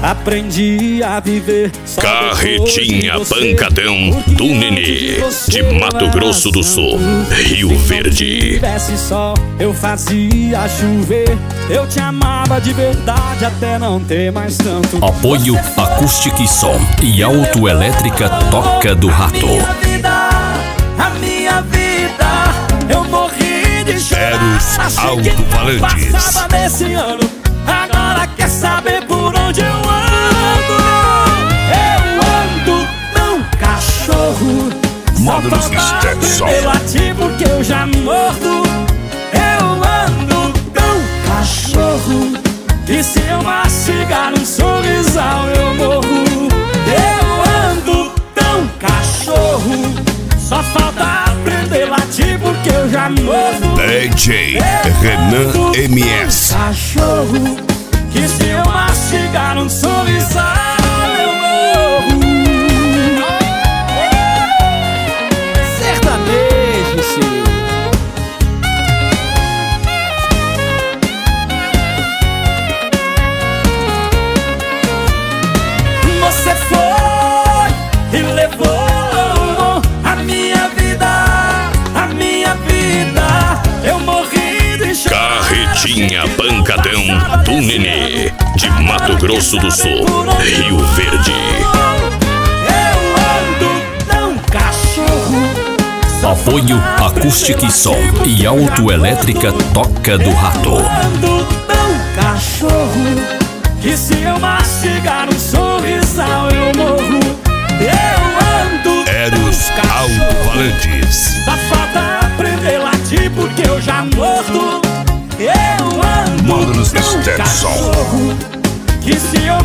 Aprendi a viver só Carretinha Pancadão do Nenê, de Mato Grosso do Sul, Rio Verde. Se tivesse sol, eu fazia chover. Eu te amava de verdade até não ter mais tanto. Apoio Acústica e Som e Autoelétrica Toca do Rato. A minha vida, eu morri de chorar. Eros Alto-Falantes. Passava desse ano, agora quer saber por onde eu ando? Eu ando tão cachorro. Módulos Stetson. Pelo ativo que eu já mordo. Eu ando tão cachorro que se eu mastigar um sorrisal eu morro. Eu ando tão cachorro, só falta aprender latir porque eu já mordo. DJ Renan MS. Cachorro, que se eu mastigar um sorrisal eu morro. Sertanejo, sim. Você foi e levou a minha vida, a minha vida. Eu morri de chorar. Carretinha Pancadão do Nenê, de Mato Grosso do Sul, Rio Verde. Eu ando tão cachorro. Apoio Acústica e Som e Autoelétrica Toca do Rato. Eu ando tão cachorro que se eu mastigar um sorrisal eu morro. Eu ando Eros tão cachorro, Alto-Falantes. só falta aprender latir porque eu já mordo. Eu ando Módulos tão Stetson. cachorro que se eu